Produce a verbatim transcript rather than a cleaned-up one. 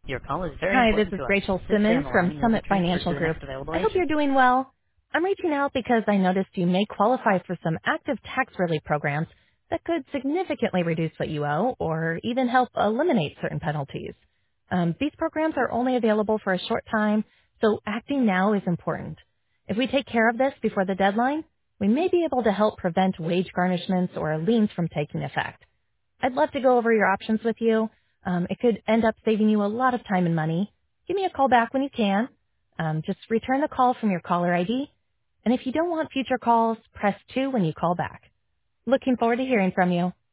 Your call is very Hi, this important is to us. Rachel Please stay on Simmons the line from and you'll be Summit transferred to Financial the Group. next available I hope you're agent. doing well. I'm reaching out because I noticed you may qualify for some active tax relief programs that could significantly reduce what you owe or even help eliminate certain penalties. Um, these programs are only available for a short time, so acting now is important. If we take care of this before the deadline, we may be able to help prevent wage garnishments or liens from taking effect. I'd love to go over your options with you. Um, it could end up saving you a lot of time and money. Give me a call back when you can. Um, just return the call from your caller I D. And if you don't want future calls, press two when you call back. Looking forward to hearing from you.